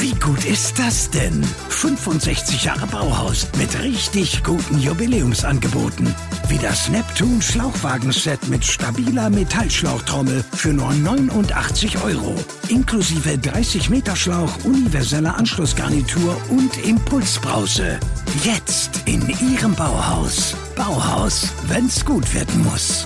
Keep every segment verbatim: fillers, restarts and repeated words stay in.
Wie gut ist das denn? fünfundsechzig Jahre Bauhaus mit richtig guten Jubiläumsangeboten. Wie das Neptun Schlauchwagenset mit stabiler Metallschlauchtrommel für nur neunundachtzig Euro. Inklusive dreißig Meter Schlauch, universeller Anschlussgarnitur und Impulsbrause. Jetzt in Ihrem Bauhaus. Bauhaus, wenn's gut werden muss.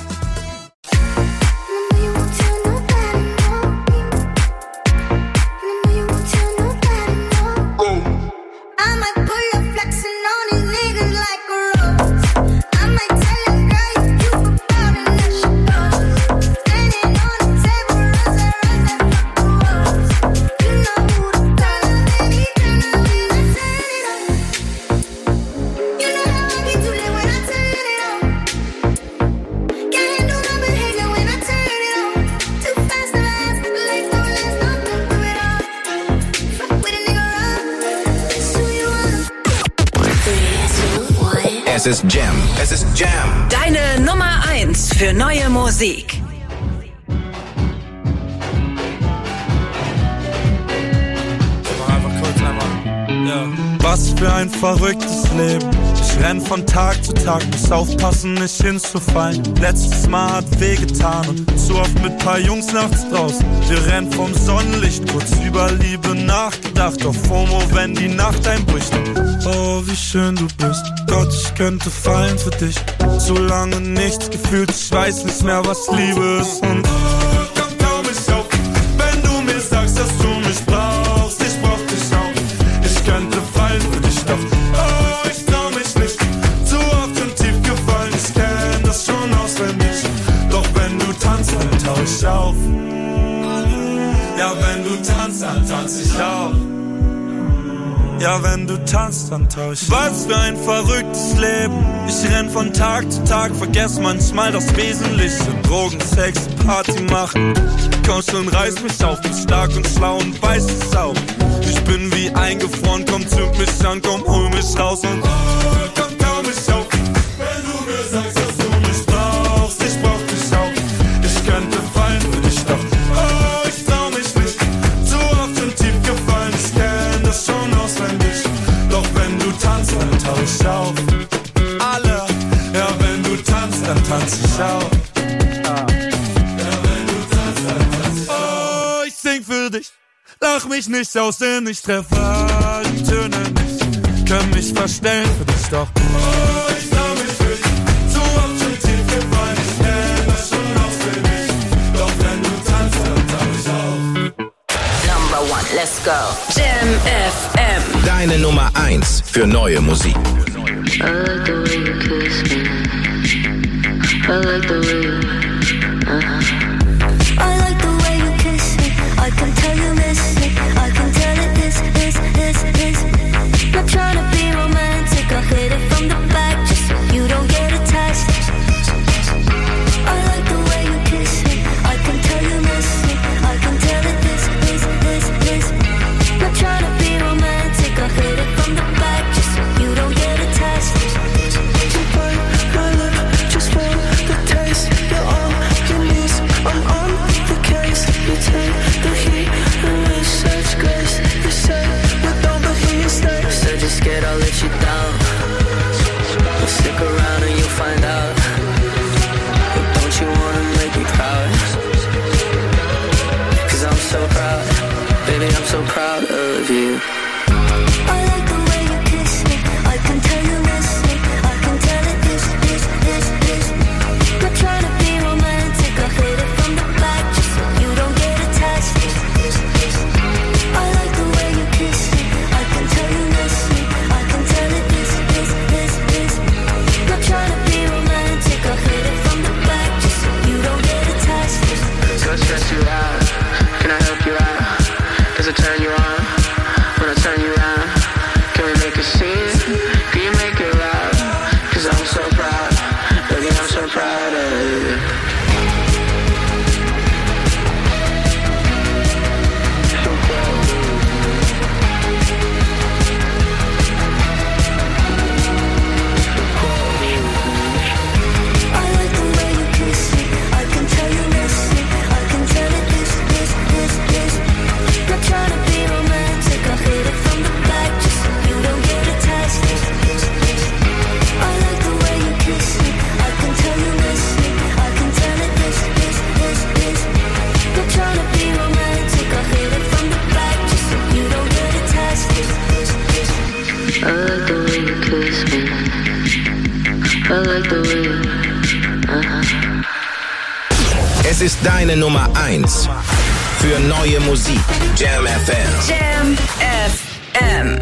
Es ist Jam. Es ist Jam. Deine Nummer eins für neue Musik. Einfach kurz einmal. Ja. Was für ein verrücktes Leben. Ich renn von Tag zu Tag, muss aufpassen, nicht hinzufallen. Letztes Mal hat wehgetan und zu oft mit paar Jungs nachts draußen. Wir rennen vom Sonnenlicht, kurz über Liebe nachgedacht. Auf FOMO, wenn die Nacht einbricht. Oh, wie schön du bist. Gott, ich könnte fallen für dich. So lange nichts gefühlt, ich weiß nicht mehr, was Liebe ist. Und oh, komm, komm mich auf, wenn du mir sagst, dass du mich brauchst. Ich brauch dich auch. Ich könnte fallen für dich, doch oh, ich trau mich nicht. Zu oft und tief gefallen, ich kenn das schon auswendig. Doch wenn du tanzt, dann tau ich auf. Ja, wenn du tanzt, dann tanz ich auch. Ja, wenn du tanzt, dann tau ich. Was für ein verrücktes Leben. Ich renn von Tag zu Tag, vergess manchmal das Wesentliche. Drogen, Sex, Party machen. Komm schon, reiß mich auf, bin stark und schlau und weiß es auch. Ich bin wie eingefroren, komm, zünd mich an, komm, hol mich raus und oh, komm, komm mich auf. Wenn du mir sagst, dass du mich brauchst, ich brauch dich auch. Ich könnte fallen für dich, doch oh, ich trau mich nicht. Zu oft und tief gefallen, ich kenn das schon auswendig. Doch wenn du tanzt, dann tau ich auf. Alle, ja, wenn du tanzt, dann tanz ich auf. Ja, wenn du tanzt, dann tanz ich auf. Oh, ich sing für dich. Lach mich nicht aus, denn ich treffe die Töne nicht. Kann mich verstellen für dich, doch oh, ich trau mich nicht. Zu oft schon tief gefallen, ich kenn das schon auswendig. Doch wenn du tanzt, dann tau ich auf. Number one, let's go. Jam F M. Deine Nummer eins für neue Musik. I like the way you kiss me. I like the way you, uh-huh. I like the way you kiss me. I can tell you miss me. I can tell it is, is, is, is. Not trying to be romantic. I hit it from the back just so you don't get attached. I like the way you kiss me. I can tell you miss me. I can tell it is, is, is, is. Not trying to be romantic. I hit it from the back just so you don't get attached. To burn my lip just for the taste. You're on your knees. I'm on the case. You take the heat and with such grace. You say with all the heat stays. Said you're scared I'll let you down. Well, stick around and you'll find out. But don't you wanna make me proud? Cause I'm so proud. Baby, I'm so proud of you. I like the way you kiss me. I can tell you miss me. I can tell it is, is, is, is. Not trying to be romantic. I hit it from the back just so you don't get attached. I like the way you kiss me. I can tell you miss me. I can tell it is, is, is, is. Not trying to be romantic. I hit it from the back just so you don't get attached. Don't stress you out. Can I help you out? Does it turn you on? When I turn you around, can we make a scene? Can you make it loud? Cause I'm so proud, baby, I'm so proud of you. So proud of you. I like the way you kiss me. I can tell you miss me. I can tell it is, is, is, is. Not trying to be I like the way. Uh-huh. Es ist deine Nummer eins für neue Musik. Jam F M. Jam F M.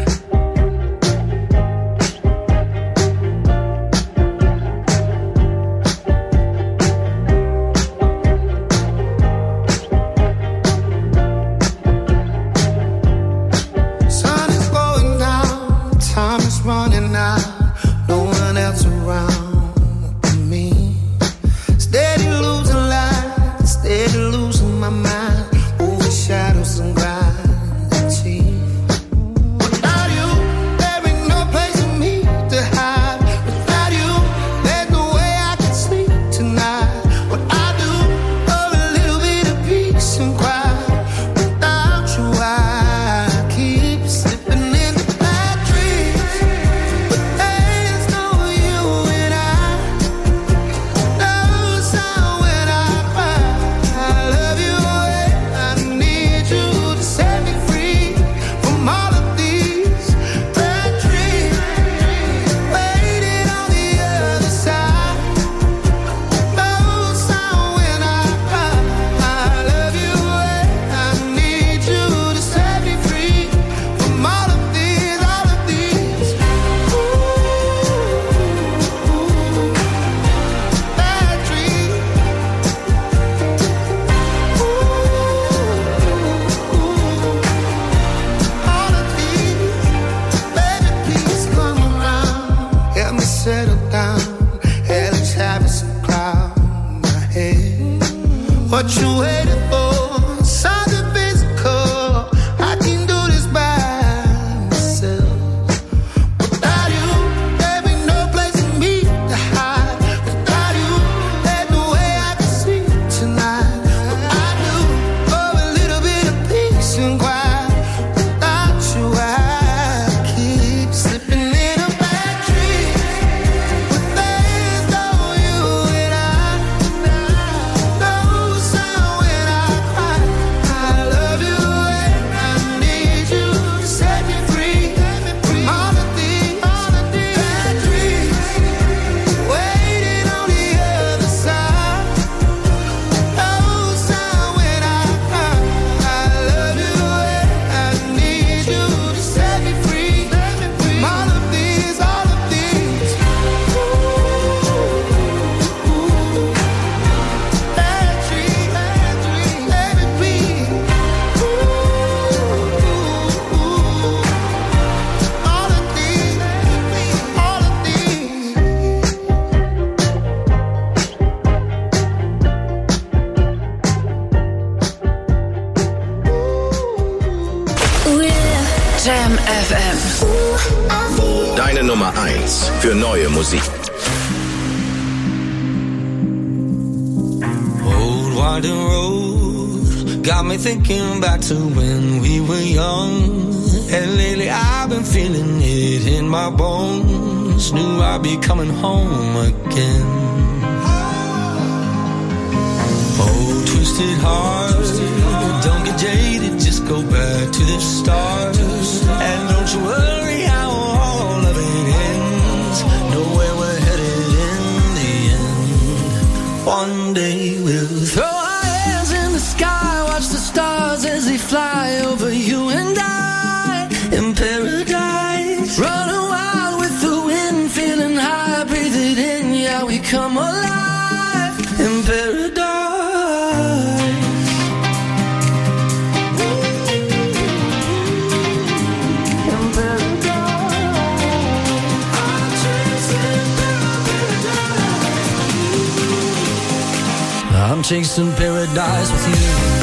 Nummer eins für neue Musik. Old winding road got me thinking back to when we were young. And lately I've been feeling it in my bones. Knew I'd be coming home again. Oh, twisted heart, don't get jaded, just go back to the start. And don't you worry how all of it ends. Know where we're headed in the end. One day we'll throw our hands in the sky, watch the stars as they fly over you and I. In paradise, running wild with the wind, feeling high, breathe it in, yeah, we come alive. In paradise. I'm chasing paradise with you.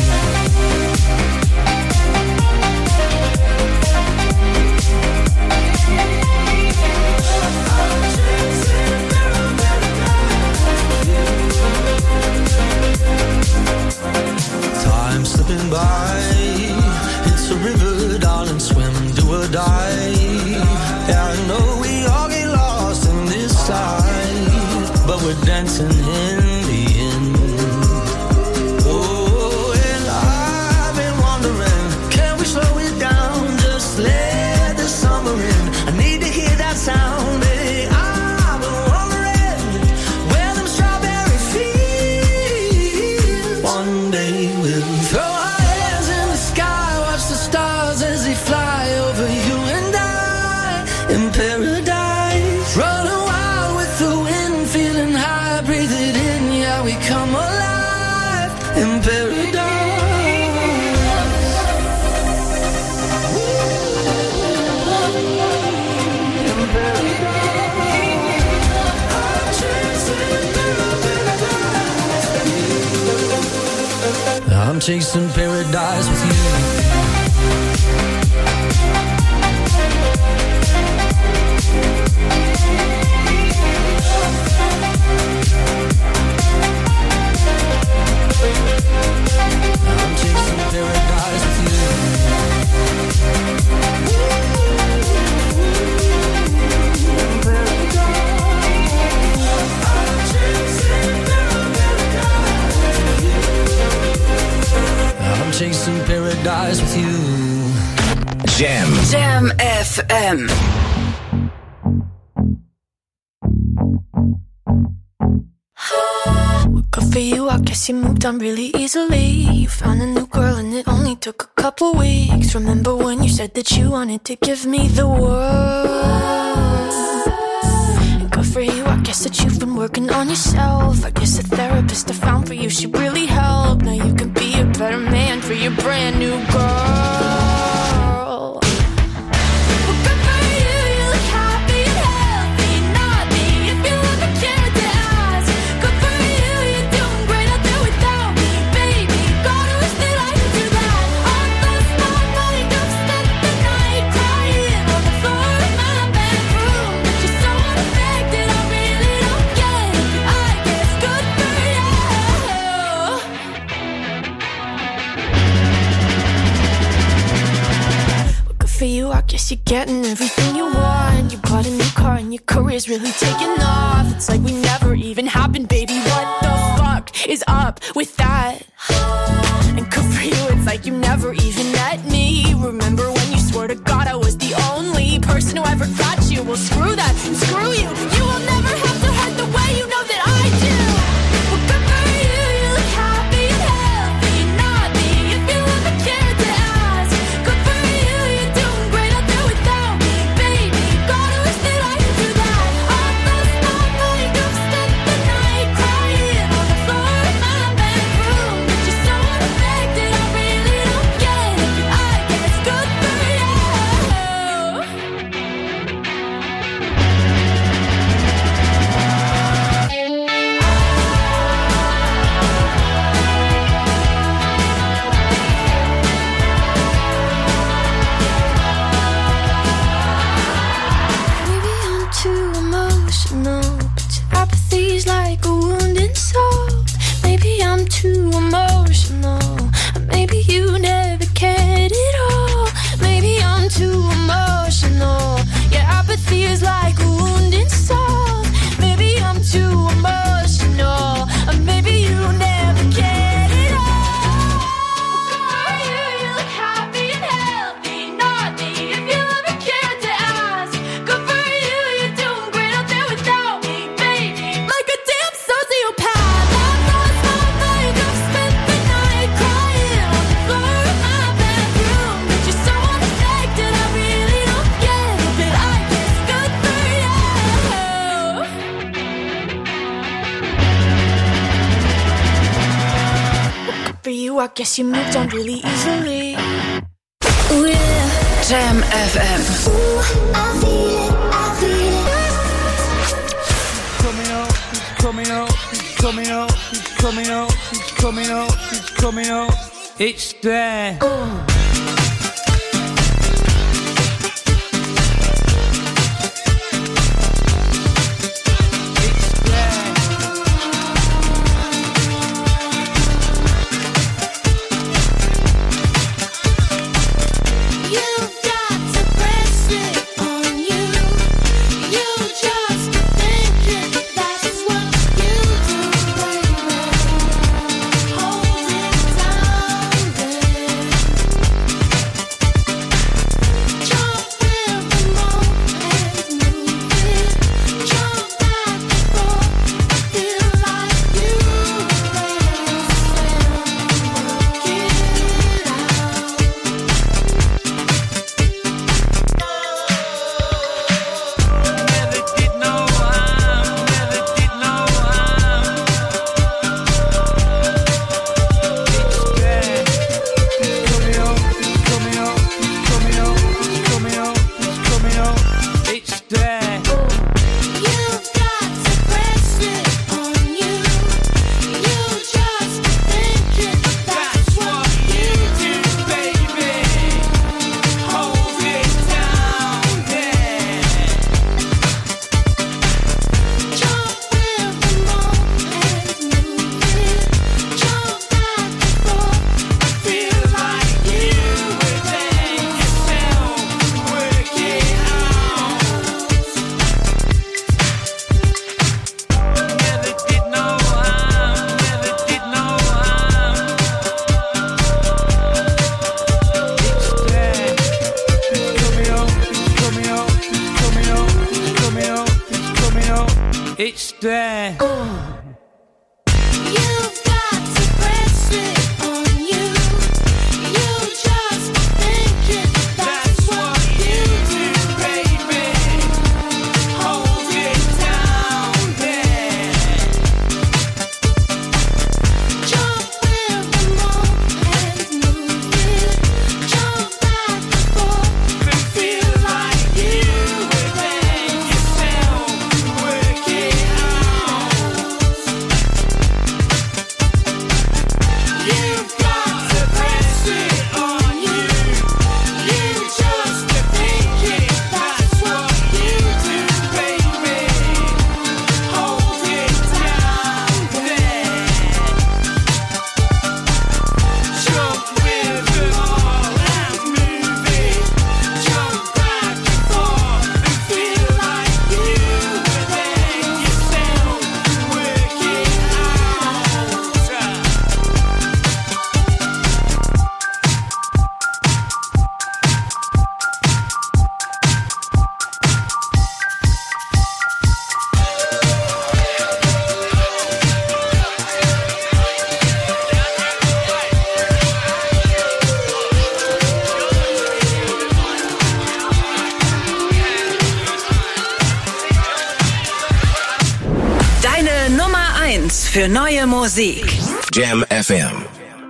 Time slipping by, it's a river, darling, swim, do or die. Yeah, I know we all get lost in this life, but we're dancing in the end. Oh, and I've been wondering, can we slow it down, just let the summer in? I need to hear that sound, baby. I've been wondering, chasing paradise with you. I'm chasing paradise with you. I'm chasing paradise with you. Jam. Jam F M. Good for you, I guess you moved on really easily. You found a new girl and it only took a couple weeks. Remember when you said that you wanted to give me the world? And good for you, I guess that you've been working on yourself. I guess the therapist I found for you, she really helped. Now you can be a better man for your brand new girl. For you, I guess you're getting everything you want. You bought a new car and your career's really taking off. It's like we never even happened, baby. What the fuck is up with that? And good for you, it's like you never even met me. Remember when you swore to God I was the only person who ever got you? Well, screw that and screw you. You will never have to hurt the way you know that I do. Well, good for you, you look happy and healthy. Not me, if you ever cared to ask. Good for you, you're doing great out there without me, baby. God, I wish that I could do that. I lost my mind, I've spent the night crying on the floor of my bedroom. But you're so unaffected, I really don't get it. But I guess good for you. Maybe I'm too emotional, but your apathy's like a wounded soul. Maybe I'm too emotional, or maybe you never cared at all. Maybe I'm too emotional, your apathy is like a wounded soul. Maybe I'm too emotional, or maybe you never cared at all. For you, you look happy and healthy. Not me, if you ever cared to ask. Good for you, you're doing great out there without me, baby. Like a damn sociopath. I've lost my mind, I've spent the night crying on the floor of my bedroom. But you're so unaffected, I really don't get it. But I guess good for you. Good for you, I guess you moved on really easily. Ooh, yeah. Jam F M. Ooh, I feel it, I feel it. Coming up, he's coming up, he's coming up, he's coming up, he's coming up, he's coming up. It's there. You've got to press it on you. You just think it, that's what you do, baby. Hold it down, baby. te. Für neue Musik. Jam F M.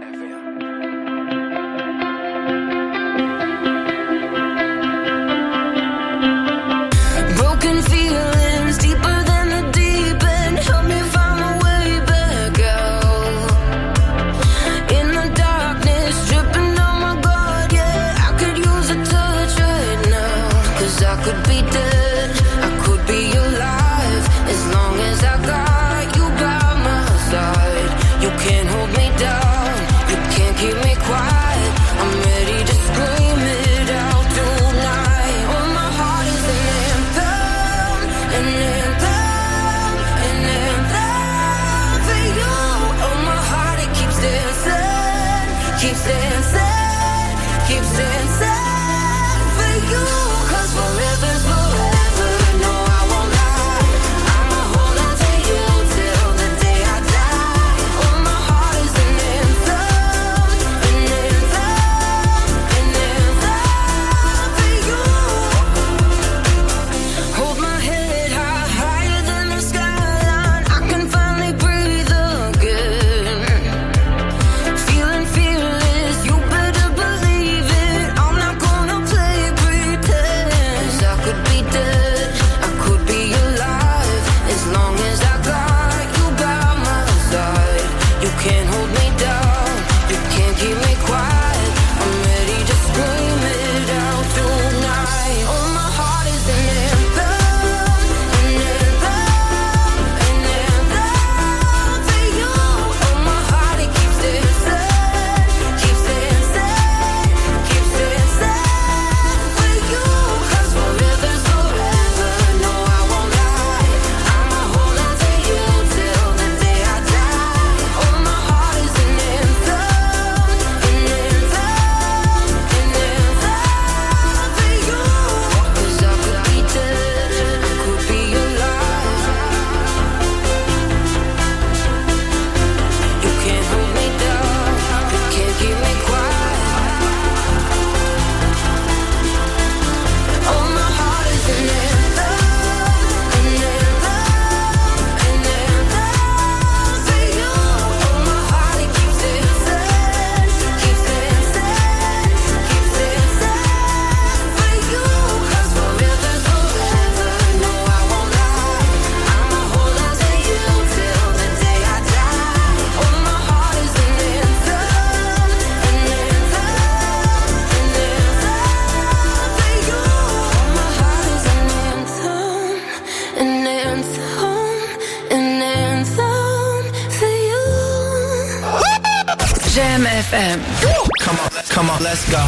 Jam F M. Come on, come on, let's go.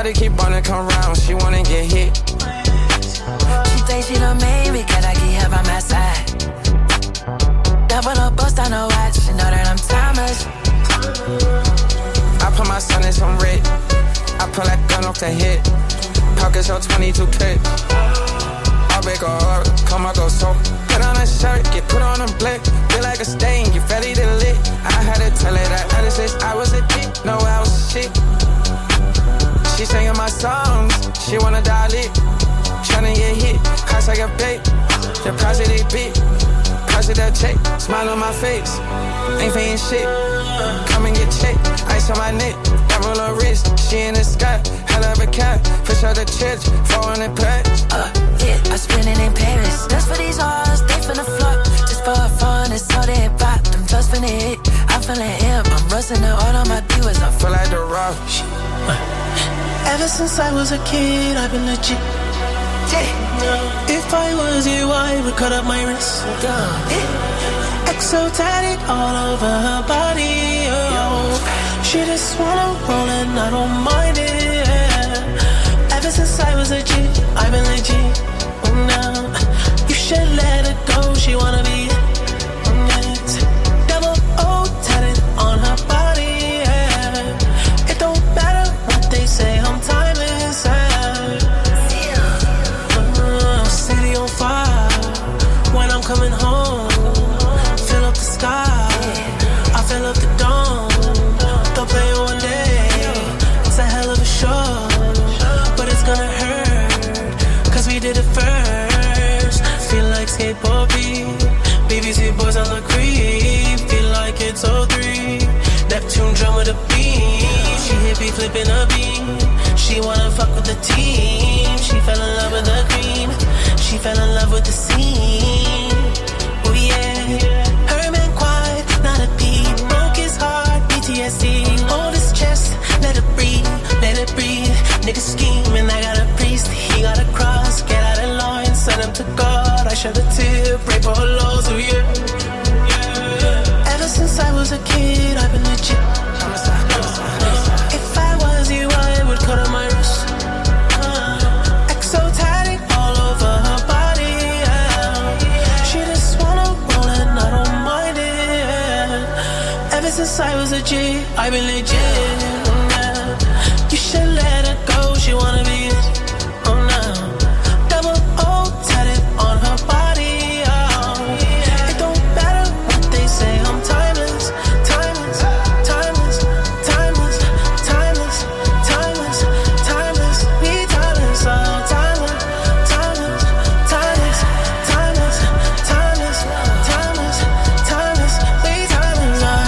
Shawty keep wanna come round, she wanna get hit. She thinks she done made me, can I keep her by my side? Double up, bust on her watch, she know that I'm timeless. I put my son in some red. I pull that gun off the hip. Pockets on twenty-two clip. I'll break her heart, come I go so. Put on a shirt, get put on a blick. Feel like a stain, get ready to lit. I had to tell her that other sis, I was a dick, no I was a shit. She singing my songs, she wanna die lit. Tryna get hit, cost like a bait. Deposit they beat, deposit that check. Smile on my face, ain't paying shit. Come and get checked, ice on my neck. Double her wrist, she in the sky. Hell of a cat, fish out the church. four hundred pack. Uh, yeah, I spend it in Paris. That's for these hoes, they finna flood. Just for fun, it's all they pop. Them just finna hit, I'm feeling hip. I'm rusting the all on my viewers. I feel like the rock. Ever since I was a kid, I've been legit. If I was you, I would cut up my wrist. Exotic all over her body. Oh. She just wanna roll and I don't mind it. Ever since I was a G, I've been legit. Oh, now you should let her go. She wanna be it. Double O tatted on her body. Yeah. It don't matter what they say, I'm timeless. Yeah. City on fire when I'm coming home. Fill up the sky, I fill up the dome. They'll play one day, it's a hell of a show. But it's gonna hurt, cause we did it first. Feel like skateboard beat, B B C boys on the creep. Feel like it's oh three, Neptune drum with a beat. She hippie flipping a beat, she wanna fuck with the team. She fell in love with the cream, she fell in love with the scene. Oh yeah, her man quiet, not a beat. Broke his heart, P T S D. Hold his chest, let it breathe, let it breathe. Nigga scheming, I got a priest, he got a cross. Get out of line, send him to God. I shed a tear, pray for her laws, oh yeah. yeah. Ever since I was a kid, I've been legit. If I was you, I would cut on my wrist. Exotic all over her body. Yeah. She just wanna roll and I don't mind it. Ever since I was a G, I've been legit. Yeah. You should let her go, she wanna be it. Oh no, double O tatted on her body. Oh. It don't matter what they say, I'm timeless, timeless, timeless, timeless, timeless, timeless, timeless, we timeless, oh timeless, timeless, timeless, timeless, timeless, timeless, timeless, we timeless, oh.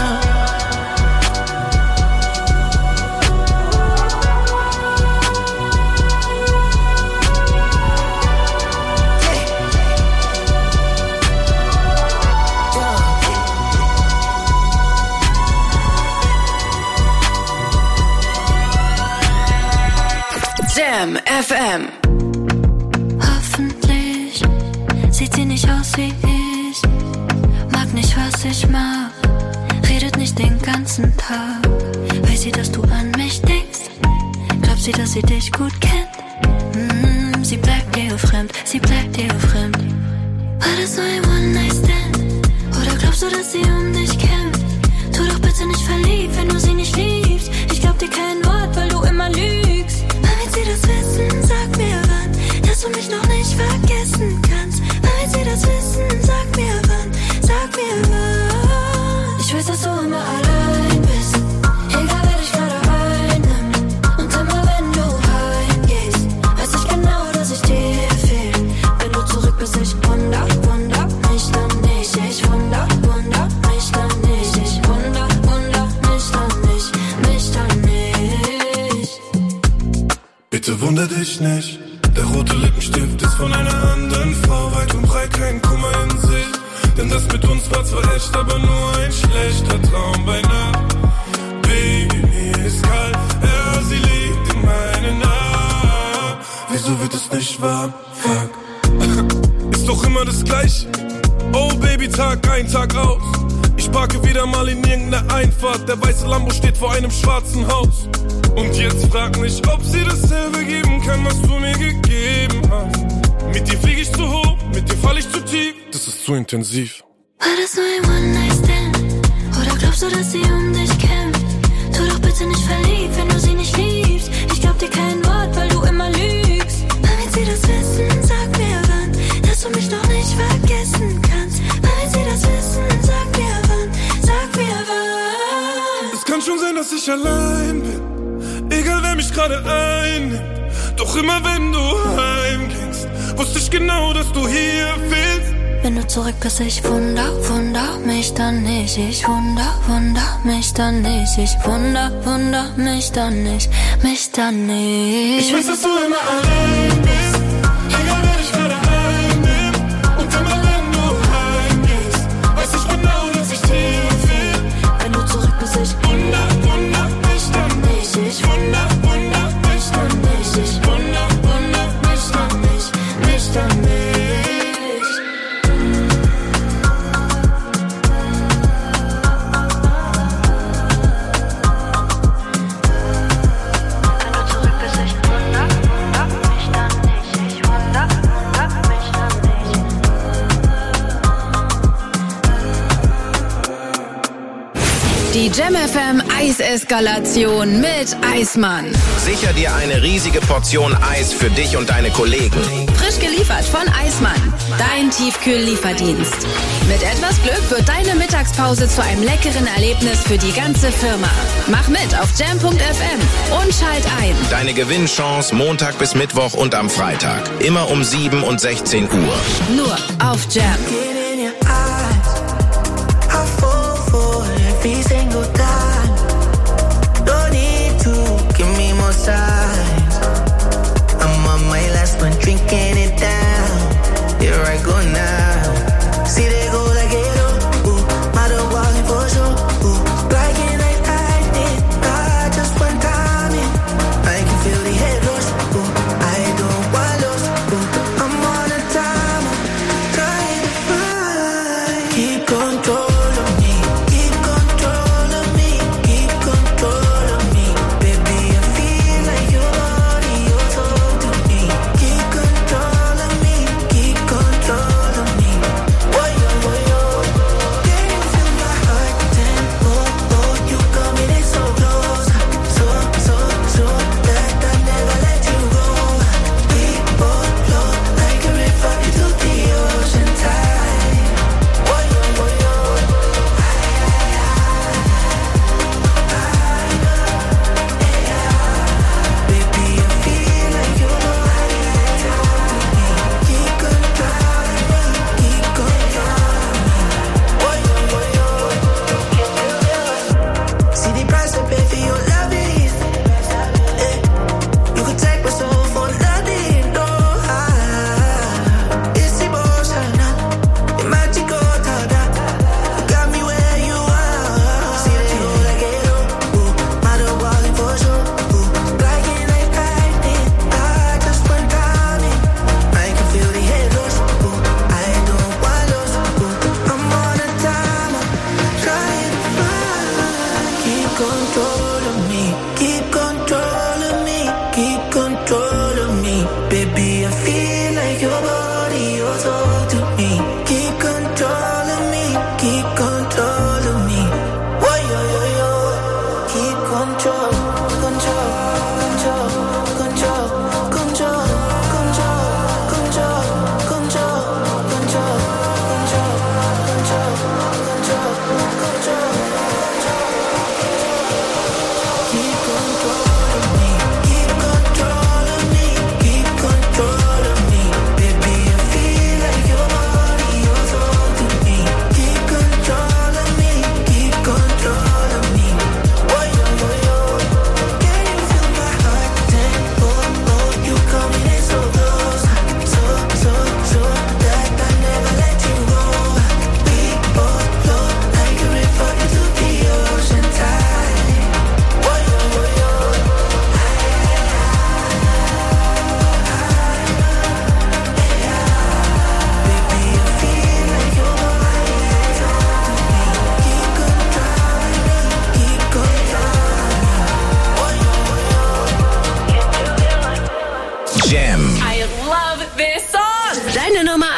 Jam F M. Hoffentlich sieht sie nicht aus wie ich. Mag nicht, was ich mag. Redet nicht den ganzen Tag. Weiß sie, dass du an mich denkst? Glaubt sie, dass sie dich gut kennt? Mm, sie bleibt dir fremd, sie bleibt dir fremd. War das nur ein One-Night-Stand? Oder glaubst du, dass sie um dich kämpft? Tu doch bitte nicht verliebt, wenn du sie nicht liebst. Ich glaub dir kein Wort, weil du immer lügst. Wann wird sie das wissen? Sag mir wann, dass du mich noch nicht vergessen kannst. Wann wird sie das wissen? Sag mir wann, sag mir wann. Ich weiß, dass du immer allein bist, egal wer dich gerade einnimmt. Und immer wenn du heimgehst, weiß ich genau, dass ich dir fehl. Wenn du zurück bist, ich wunder, wunder mich dann nicht. Ich wunder, wunder mich dann nicht. Ich wunder, wunder mich dann nicht, mich dann nicht. Bitte wunder dich nicht, der rote Lippenstift ist von einer anderen Frau. Weit und breit kein Kummer in Sicht, denn das mit uns war zwar echt, aber nur ein schlechter Traum bei Nacht. Baby, mir ist kalt, ja, sie liegt in meinen Armen. Wieso wird es nicht warm? Fuck. Ist doch immer das Gleiche. Oh Baby, Tag ein, Tag aus. Ich parke wieder mal in irgendeiner Einfahrt. Der weiße Lambo steht vor einem schwarzen Haus. Und jetzt frag mich, ob sie dasselbe geben kann, was du mir gegeben hast. Mit dir flieg ich zu hoch, mit dir fall ich zu tief. Das ist zu intensiv. War das nur ein One-Night-Stand? Oder glaubst du, dass sie um dich kämpft? Tu doch bitte nicht verliebt, wenn du sie nicht liebst. Ich glaub dir kein Wort, weil du immer lügst. Wann wird sie das wissen? Sag mir wann, dass du mich doch nicht vergessen kannst. Wann wird sie das wissen? Sag mir wann, sag mir wann. Es kann schon sein, dass ich allein bin. Egal wer mich gerade einnimmt. Doch immer wenn du heimgingst, wusste ich genau, dass du hier fehlst. Wenn du zurück bist, ich wunder, wunder mich dann nicht. Ich wunder, wunder mich dann nicht. Ich wunder, wunder mich dann nicht. Mich dann nicht. Ich weiß, dass du immer allein bist. Egal wer dich gerade einnimmt. Und immer wenn du heimgehst, weiß ich genau, dass ich dir fehl. Wenn du zurück bist, ich wunder, wunder mich dann nicht. Ich wunder, wunder mich dann nicht. Ich wunder, wunder mich dann nicht. Mich dann nicht. Die Jam F M Eiseskalation mit Eismann. Sicher dir eine riesige Portion Eis für dich und deine Kollegen. Frisch geliefert von Eismann. Dein Tiefkühl-Lieferdienst. Mit etwas Glück wird deine Mittagspause zu einem leckeren Erlebnis für die ganze Firma. Mach mit auf jam punkt f m und schalt ein. Deine Gewinnchance Montag bis Mittwoch und am Freitag. Immer um sieben und sechzehn Uhr. Nur auf Jam. Every single time. Don't need to give me more signs. I'm on my last one, drinking it down. Here I go now. See they go like it, ooh, mother walking for sure, ooh, like it like I did, not just one time in. I can feel the head rush, ooh, I don't want lost, ooh, I'm on a timer, trying to find.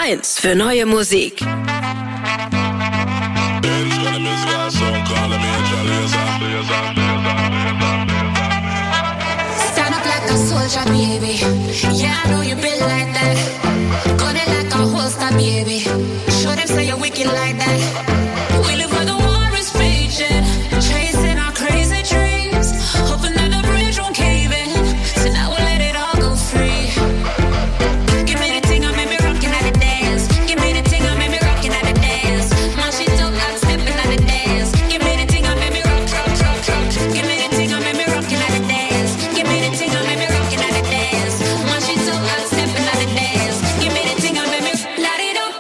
eins für neue Musik. Stand up like a soldier, baby. Yeah, I know you been like that. Gun it like a holster, baby. Show them say you're wicked like that. We live where the war is raging, chasing our crazy dreams, hoping that the bridge won't cave in. So now we'll let it all go free. Give me the thing, I made me rockin' at the dance. Give me the thing, I made me rockin' at the dance. My shit don't got steppin' at the dance. Give me the thing, I made me rock, rock, rock, rock. Give me the thing, I made me rockin' at the dance. Give me the thing, I made me rockin' at the dance. My shit don't got steppin' at the dance. Give me the thing, I made me light it up.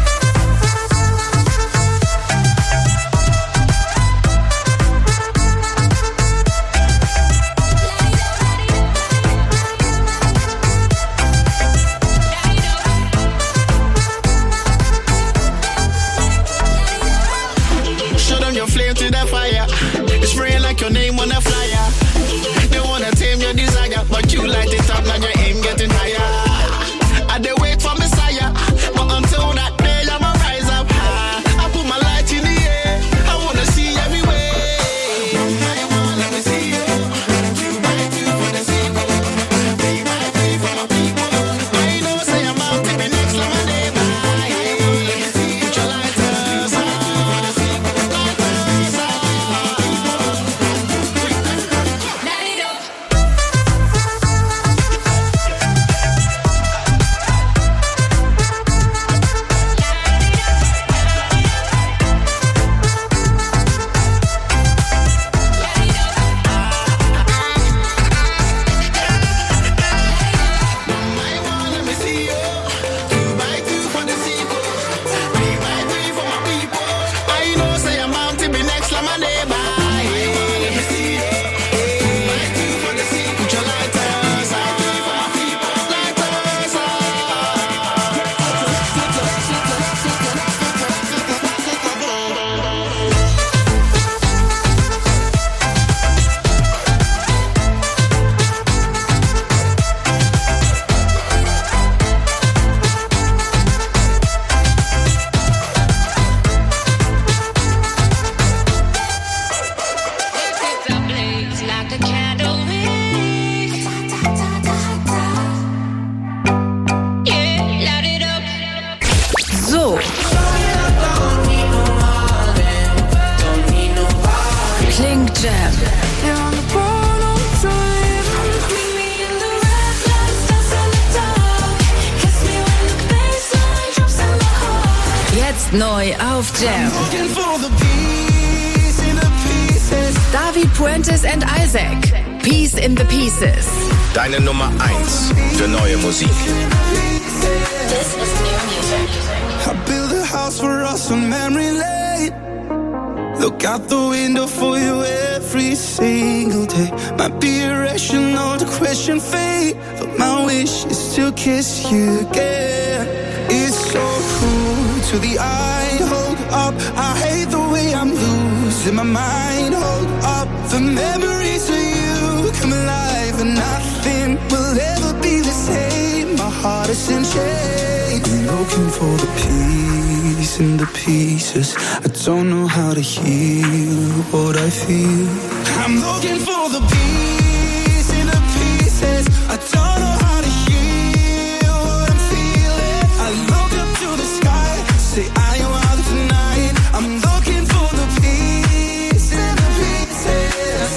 Show them your flame to the fire. It's spraying like your name on a flyer. They wanna tame your desire, but you light it up, now your aim getting higher. I they wait for Messiah, but until that day I'ma rise up high. I put my light in the air, I wanna see everywhere. Let me see you. Two by two for the sequel. Three by three for my people. I know say I'm out to be next like my neighbor. Put your lighters on. Let me see you. Two by two for the sequel. Three by three for my people. I know say I'm out to be next like my neighbor. Let me see you. Two by two for the sequel. Put your lighters on. For my people. Lighters It's a blaze like a candle wick. Yeah, light it up. So. Klingt Jam. Jetzt neu auf Jam. David Puentes and Isaac. Peace in the Pieces. Deine Nummer eins für neue Musik. I build a house for us on memory lane. Look out the window for you every single day. Might be irrational to question fate, but my wish is to kiss you again. It's so cruel to the eye. Hold up, I hate the way I'm losing my mind. Hold up, the memories of you come alive, and nothing will ever be the same. My heart is in chains. I'm looking for the peace in the pieces. I don't know how to heal what I feel. I'm looking for the peace in the pieces. I don't know how to heal what I'm feeling. I look up to the sky, say I am out tonight. I'm looking for the peace in the pieces.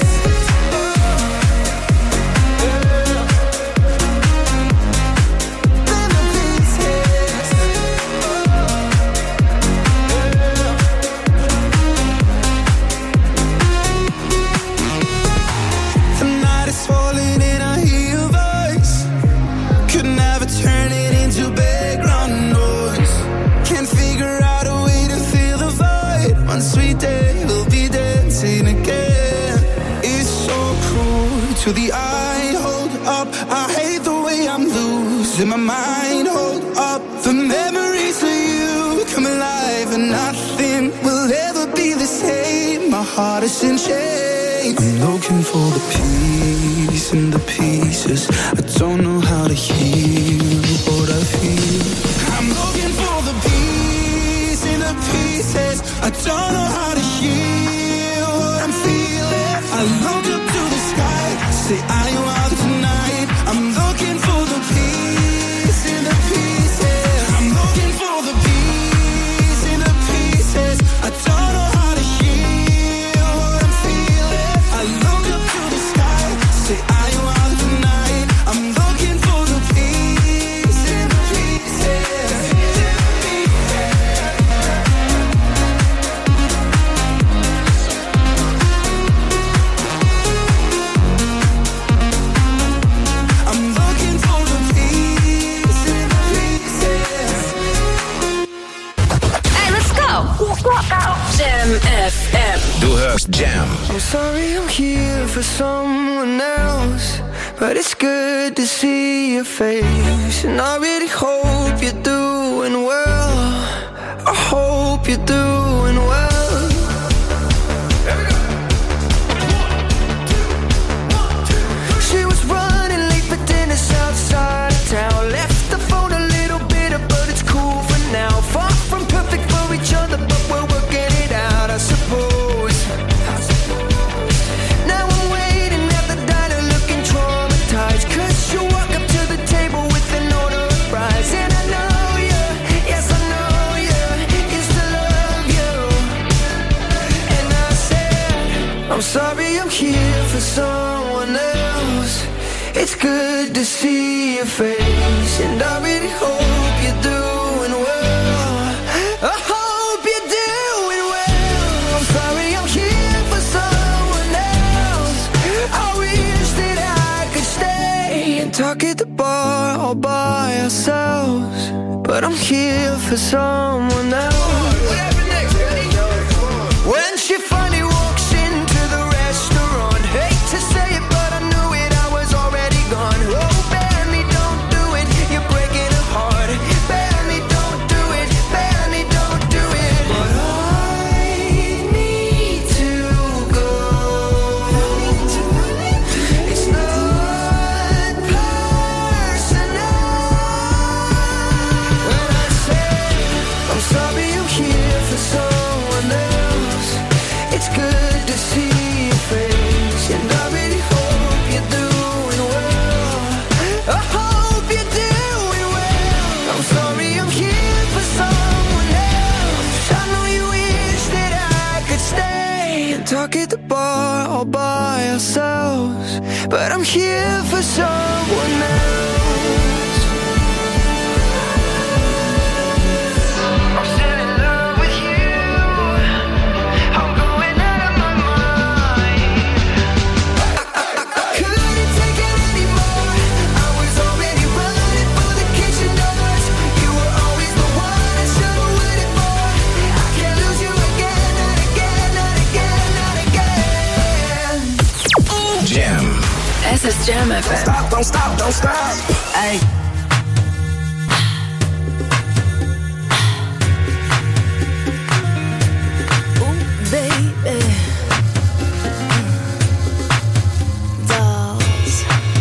The night is falling and I hear your voice. Could never turn it into background noise. Can't figure out a way to fill the void. One sweet day we'll be dancing again. It's so cruel to the eye. Hold up, I hate the way I'm losing my mind. Hold up, the memories of you come alive, and nothing will ever be the same. My heart is in chains. I'm looking for the peace in the pieces. I don't know how to heal what I feel. I'm I'm looking for the peace in the pieces. I don't know how to heal what I'm feeling. I look up to the sky, say are you out tonight? I'm looking for the peace in the pieces. I'm looking for the peace in the pieces. I don't know how to heal what I'm feeling. I look up to the sky, say are you out tonight? I'm looking for the peace in the pieces. I'm looking for the peace in the pieces. Hey, let's go! Jam F M. Du hörst Jam. I'm sorry I'm here for someone else, but it's good to see your face. And I really hope you're doing well. I hope you're doing well. She was running late for dinner outside of town. Left the phone a little bitter, but it's cool for now. Far from perfect for each other, but we're working it out, I suppose. Now I'm waiting at the diner looking traumatized, 'cause you walk up to the table with an order of fries. And I know you, yes I know you, used to love you. And I said, I'm sorry I'm here for someone else. It's good to see your face, and I really hope you're doing well. I hope you're doing well. I'm sorry I'm here for someone else. I wish that I could stay and talk at the bar all by ourselves, but I'm here for someone else. When she finally walks into the restaurant, hate to say it, but I knew it, I was already gone. Oh, Benny, don't do it, you're breaking her heart. Benny, don't do it, Benny, don't do it. But I need to go. It's not personal. When I say I'm sorry I'm here for someone else, it's good to see your face, and I really hope you're doing well. I hope you're doing well. I'm sorry I'm here for someone else. I know you wish that I could stay and talk at the bar all by ourselves, but I'm here for someone else. I'm still in love with you. I'm going out of my mind. Couldn't take it anymore. I was already running for the kitchen doors. You were always the one I should have waited for. I can't lose you again, not again, not again, not again. Jam. Es ist Jam F M. Stop, don't stop, don't stop. Hey. Ooh, baby. Dolls.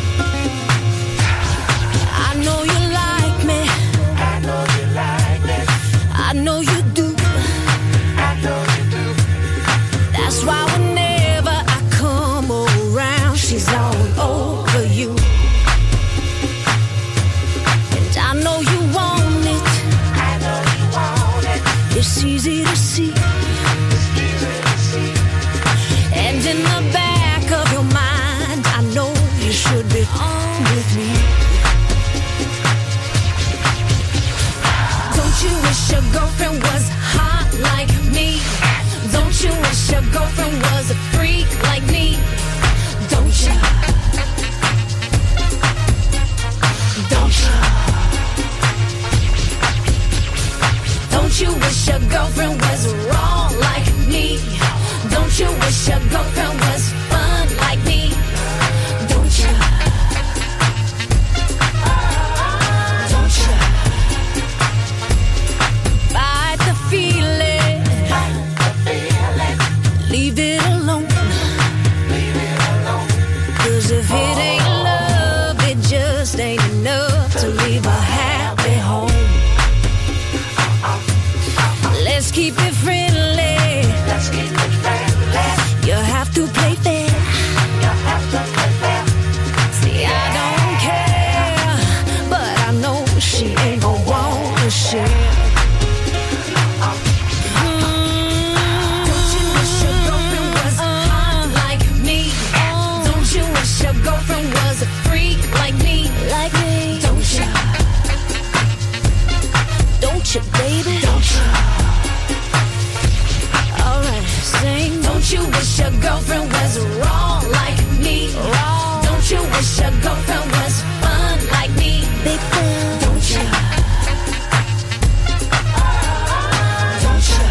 I know you like me. I know you like me. I know you do. I know you do. That's why whenever I come around, she's all over you. And I know you want it. I know you want it. It's easy to see. And in the back of your mind, I know you should be on with me. Don't you wish your girlfriend was hot like me? Don't you wish your girlfriend was a freak like me? Don't you? Don't you? Don't you wish your girlfriend was wrong like me? Don't you wish your girlfriend was fun like me? Don't you? Don't you? Fight the feeling. Leave it alone. Cause if it ain't love, it just ain't enough to leave a happy home. wish your girlfriend was wrong like me? Wrong. Don't you wish your girlfriend was fun like me? Big fun. Don't you? Don't you?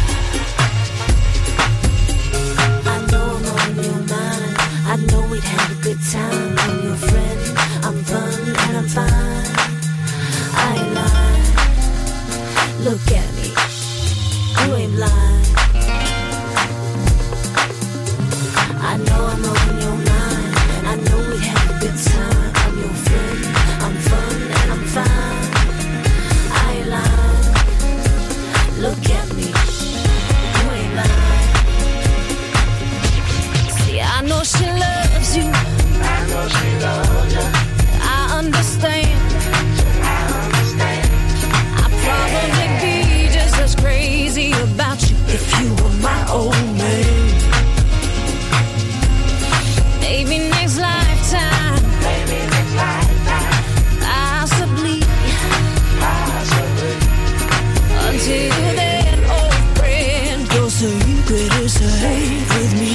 I know I'm on your mind. I know we'd have a good time. I'm your friend. I'm fun and I'm fine. I ain't lying. Look at me. You ain't lying. I know I'm on your mind. I know we have a good time. I'm your friend. I'm fun and I'm fine. I ain't lying. Look at me. You ain't lying. See, I know she loves you. I know she loves you. I understand. I understand. I'd probably be just as crazy about you if you were my old man. Maybe next lifetime. Maybe next lifetime. Possibly. Possibly. Until then, old friend, your secret is safe with me.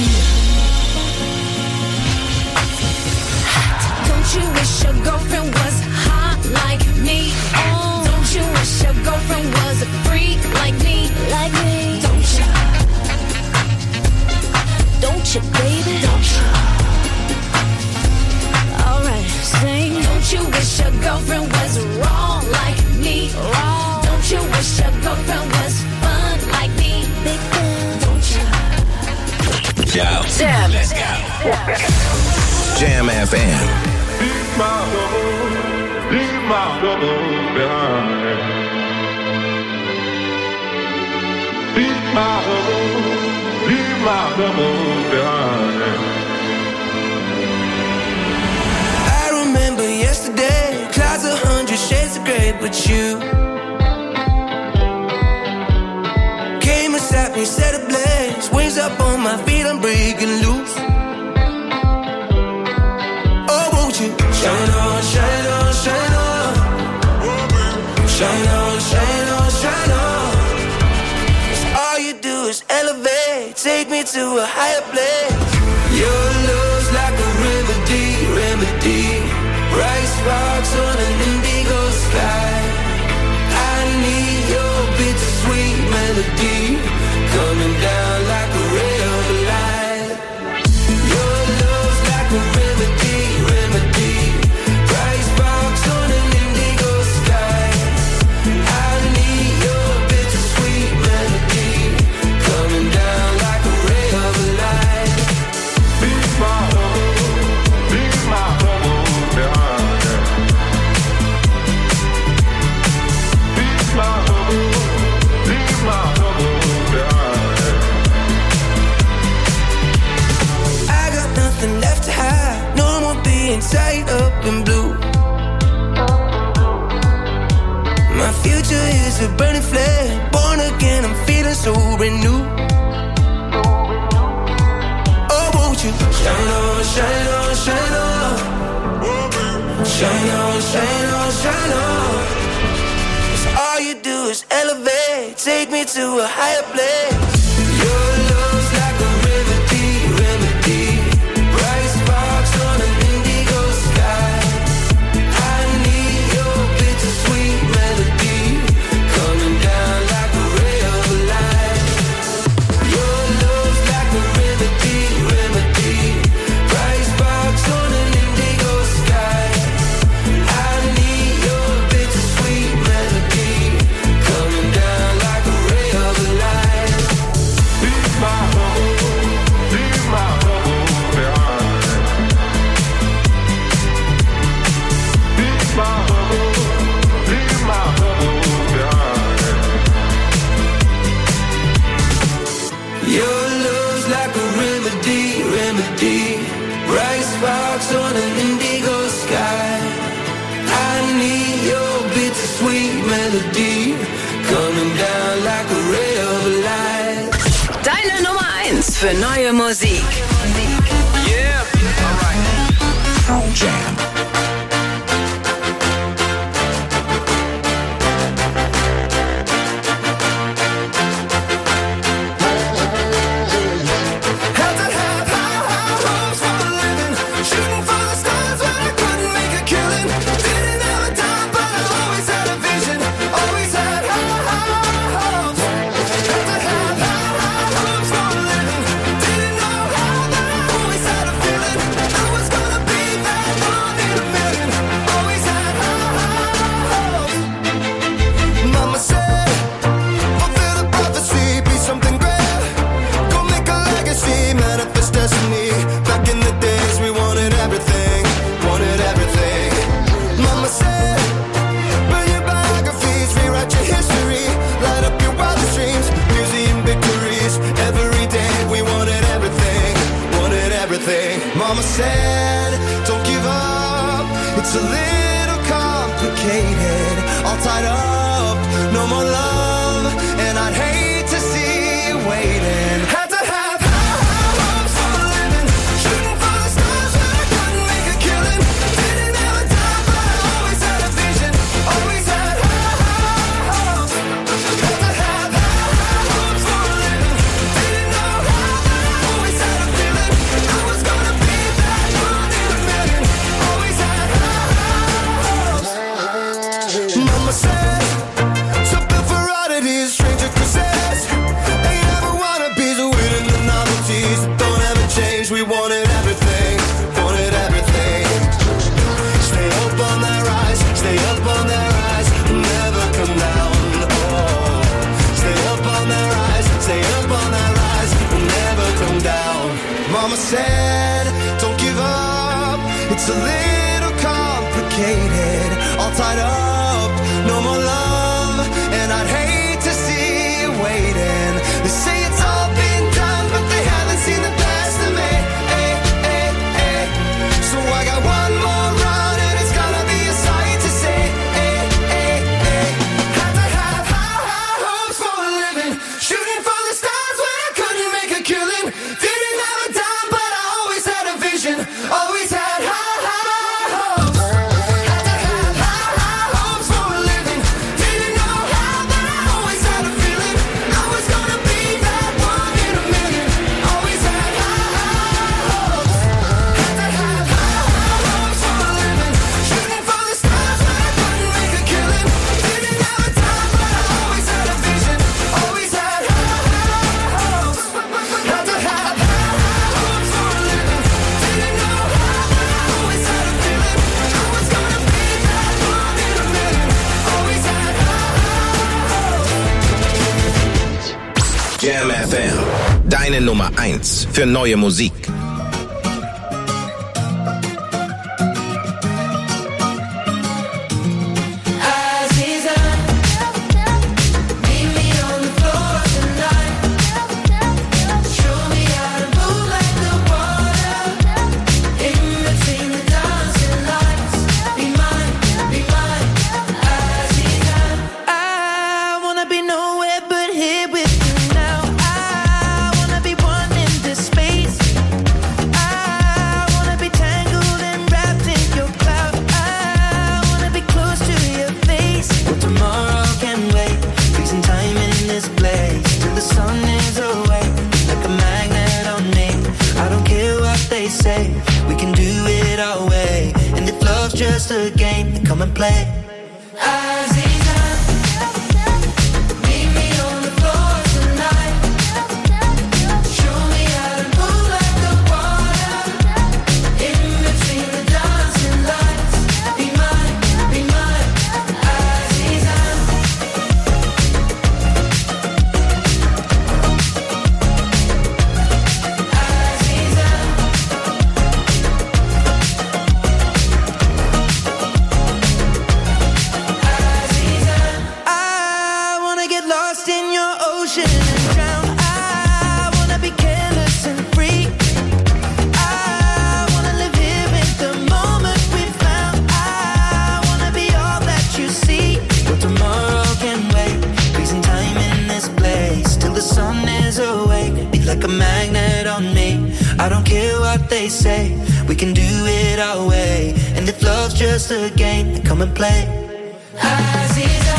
Don't you wish your girlfriend was hot like me? Oh. Don't you wish your girlfriend was a freak like me? Like me. Don't you? Don't you, baby? Don't you? Alright, sing. Don't you wish your girlfriend was wrong like me? Wrong. Don't you wish your girlfriend was fun like me? Big fun. Don't you? Yo, Jam. let's go. Jam F M. Leave my trouble, leave my trouble behind. Leave my trouble, leave my trouble behind. I remember yesterday, clouds a hundred shades of gray, but you came and sat me, set ablaze, wings up on my feet, I'm breaking loose. Oh, won't you shine on, shine on, shine on, shine on, shine on, shine on. 'Cause all you do is elevate, take me to a higher place. Your love's like a remedy, remedy. Bright sparks on an indigo sky. I need your bittersweet melody coming down like a ray of light. Your love's like a remedy, remedy. Bright sparks on an indigo sky. I need your bittersweet melody coming down like a ray of light. Leave my trouble, leave my trouble behind. Leave my trouble, leave my trouble behind. I got nothing left to hide. No more being tied up in blue. My future is a burning flame. Born again, I'm feeling so renewed. Oh, won't you shine on, shine on, shine on, shine on, shine on, shine on. 'Cause all you do is elevate, take me to a higher place. Your love's like a remedy, remedy. Bright sparks on an indigo sky. I need your bittersweet melody coming down like a ray of light. Your love's like a remedy, remedy. Bright sparks on an indigo sky. I need your bittersweet melody coming down like a ray of light. Leave my trouble, leave my trouble behind. Leave my trouble, leave my trouble behind. Your love's like a remedy, remedy. Bright sparks on an indigo sky. I need your bittersweet melody coming down like a ray of light. Deine Nummer eins für neue Musik. Yeah, alright. Jam. Hello. Mama said, don't give up. It's a little complicated. All tied up, no more love. And I'd hate to see you waiting. Had to have high, high hopes for a living. Shooting for the stars when I couldn't make a killing. Didn't have a dime, but I always had a vision. Always had high, high hopes. Had to have high, high hopes for a living. Didn't know how, but I always had a feeling. I was gonna be that one in a million. Always had high, high hopes. Mama said, something for oddities, stranger kisses. They never wanna be the winning the novelties that don't ever change. We wanted everything, wanted everything. Stay up on that rise, stay up on that rise, never come down. Oh, stay up on that rise, stay up on that rise, never come down. Mama said, don't give up. It's a little complicated, all tied up, no more love. And I'd hate to see you waiting. They say it's all been done, but they haven't seen the best of me. Ay, ay, ay. So I got one more run, and it's gonna be a sight to see. Ay, ay, ay. Had to have high, high hopes for a living. Shooting for the stars when I couldn't make a killing. Didn't have a dime, but I always had a vision. Always had high, high hopes. Had to have high, high hopes for a living. Didn't know how, but I always had a feeling. I was gonna be that one in a million. Always had high, high hopes. Had to have high, high hopes for a living. Shooting for the stars when I couldn't make a killing. Didn't have a time, but I always had a vision. Always had high, high hopes. Had to have high, high hopes for a living. Didn't know how, but I always had a feeling. I was gonna be that one in a million. Always had high, high hopes. Jam F M, deine Nummer eins für neue Musik. Aziza, meet me on the floor tonight. Show me how to move like the water. In between the dancing lights. Be mine, be mine, Aziza. I wanna be nowhere but here with you now. I wanna be one in this space. I wanna be tangled and wrapped in your cloud. I wanna be close to your face. Well, tomorrow can wait. Freezing time in this place till the sun is away. Like a magnet on me. I don't care what they say. We can do it our way. And if love's just a game, then come and play. Aziza, meet me on the floor tonight. Show me how to move like the water. In between the dancing lights. Be mine, be mine, Aziza. Aziza. I wanna get lost in your ocean and drown. I wanna be careless and free. I wanna live here in the moment we found. I wanna be all that you see. But tomorrow can wait. Freezing time in this place till the sun is awake. Be like a magnet on me. I don't care what they say. We can do it our way. And if love's just a game, then come and play. Aziza,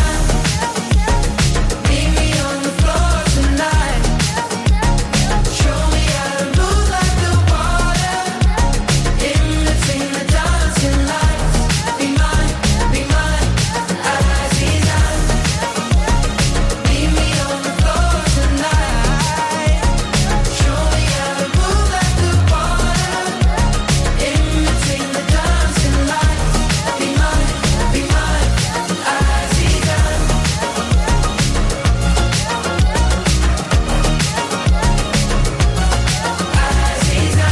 meet me on the floor tonight. Show me how to move like the water. In between the dancing lights. Be mine, be mine, Aziza. Meet me on the floor tonight. Show me how to move like the water. In between the dancing lights. Be mine, be mine, Aziza. Aziza.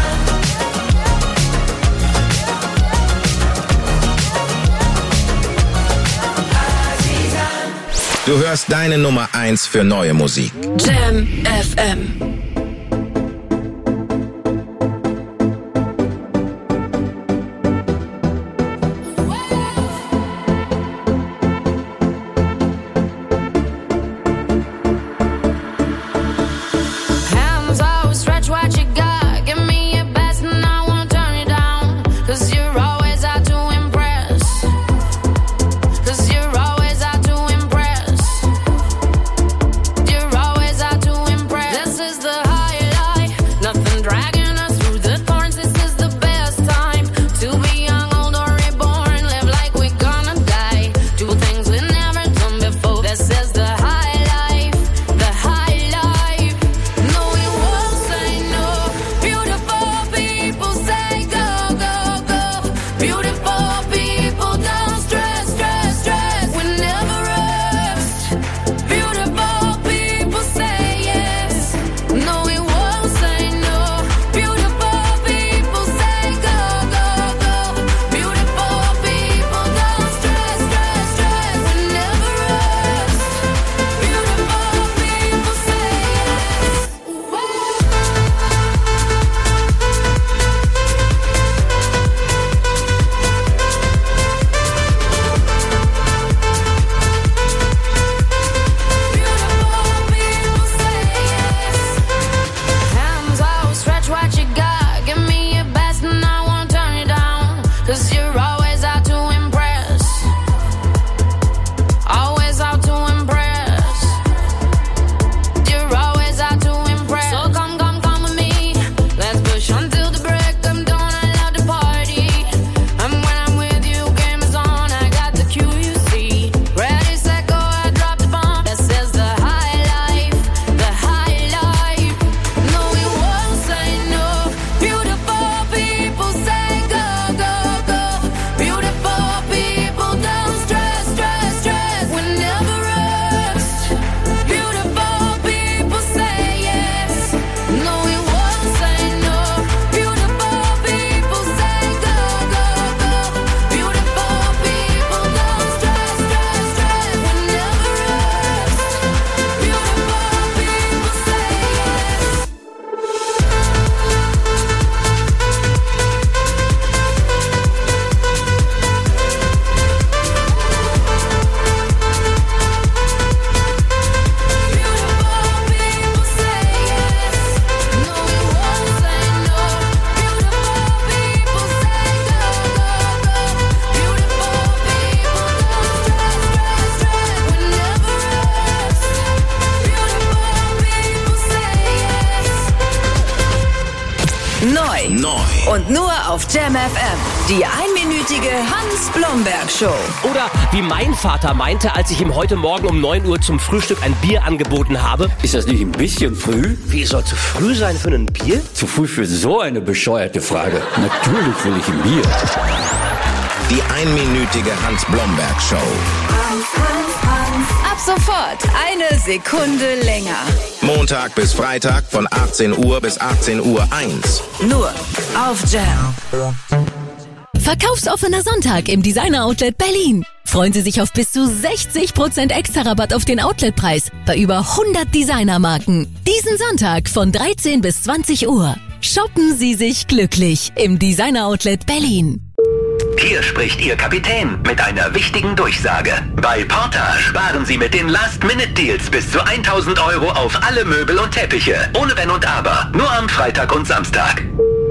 Aziza. Du hörst deine Nummer eins für neue Musik. Jam F M. Neu. Neu. Und nur auf Jam F M. Die einminütige Hans-Blomberg-Show. Oder wie mein Vater meinte, als ich ihm heute Morgen um neun Uhr zum Frühstück ein Bier angeboten habe. Ist das nicht ein bisschen früh? Wie, soll zu früh sein für ein Bier? Zu früh für so eine bescheuerte Frage. Natürlich will ich ein Bier. Die einminütige Hans-Blomberg-Show. Ab sofort eine Sekunde länger. Montag bis Freitag von achtzehn Uhr bis achtzehn Uhr eins. Nur auf Jam. Verkaufsoffener Sonntag im Designer Outlet Berlin. Freuen Sie sich auf bis zu sechzig Prozent extra Rabatt auf den Outletpreis bei über hundert Designermarken. Diesen Sonntag von dreizehn bis zwanzig Uhr. Shoppen Sie sich glücklich im Designer Outlet Berlin. Hier spricht Ihr Kapitän mit einer wichtigen Durchsage. Bei Porter sparen Sie mit den Last-Minute-Deals bis zu tausend Euro auf alle Möbel und Teppiche. Ohne Wenn und Aber. Nur am Freitag und Samstag.